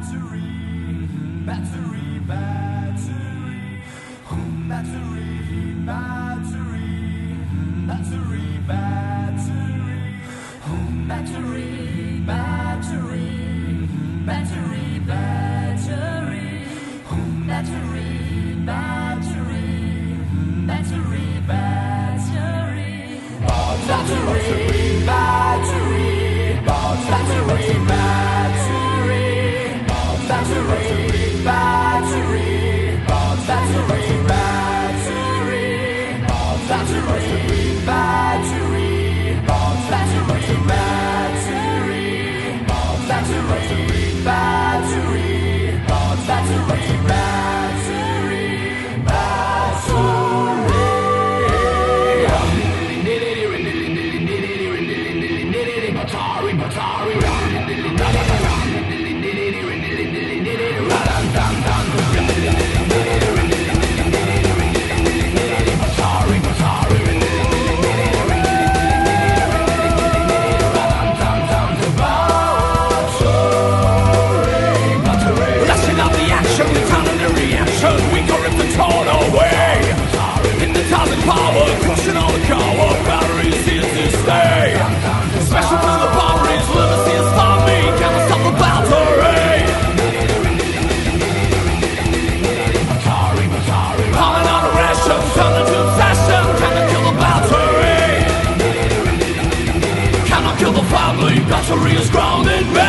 Battery is grounded me.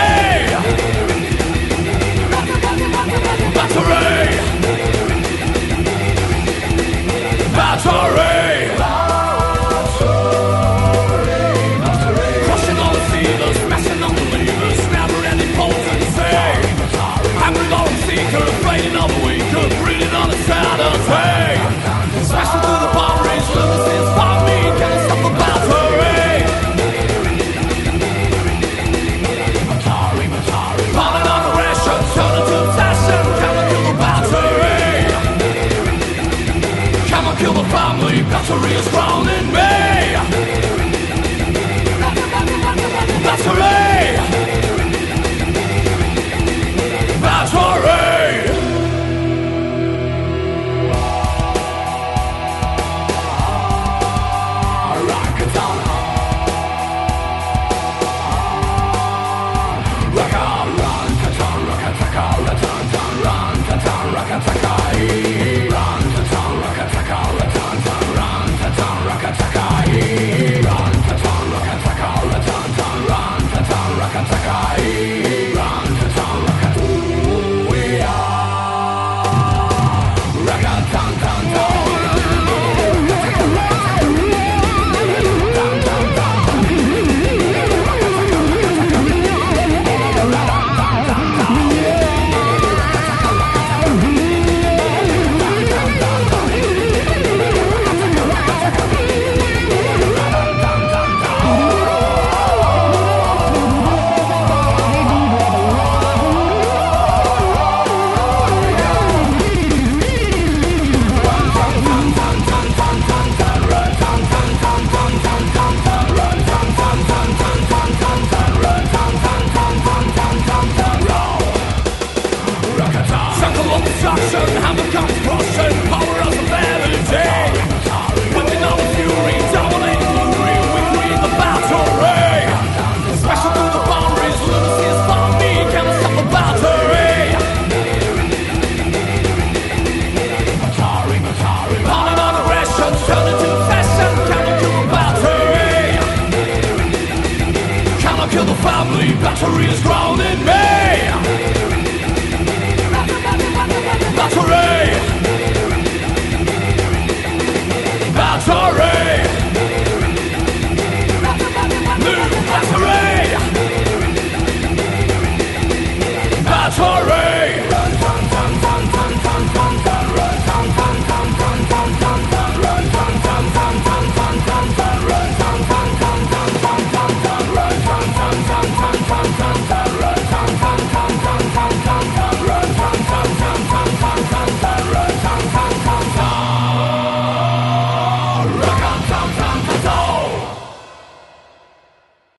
Battery. Crushing all the sealers, smashing on the levers, never any potency. Hammering on the seeker, fading on the weaker, breathing on insanity. Smashing through the boundaries, lunacy is for me. Can't stop the battery. Falling on the ration, turning to obsession. Come and kill the battery. Come and kill the family. Battery is drowning me. Battery. Battery. Hammer comes crushing, power of the melody. Whipping on the fury, dominating fury, we create the battery. Smashing through the boundaries, lunacy is for me, can't stop the battery. Falling on the ration, turning to obsession, can't kill the battery. Can't kill the family, battery is grounding me. Battery! Battery! New battery! Battery!